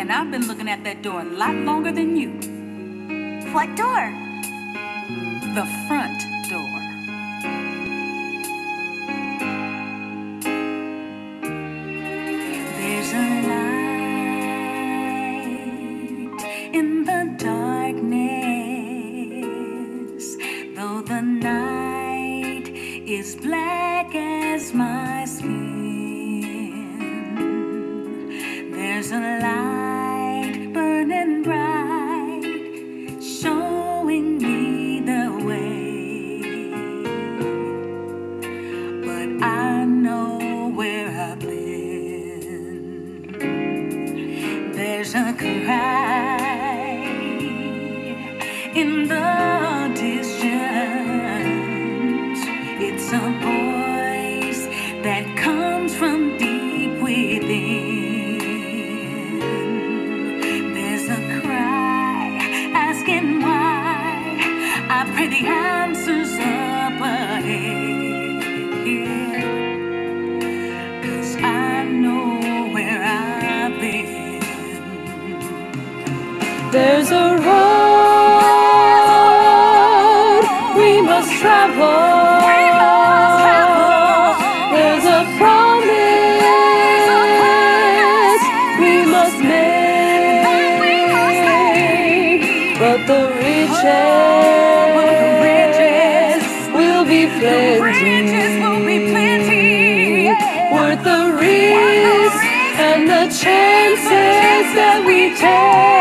and I've been looking at that door a lot longer than you. What door? The front door. There's a light in the darkness, though the night is black as my skin. There's a light burning bright, showing me the way. But I know where I've been. There's a cry in the distance. It's a voice that comes from deep within. There's a cry asking why. I pray the answers up ahead. 'Cause I know where I've been. There's a road we must travel. There's a promise we must make. But the riches will be plenty. Worth the risk and the chances that we take.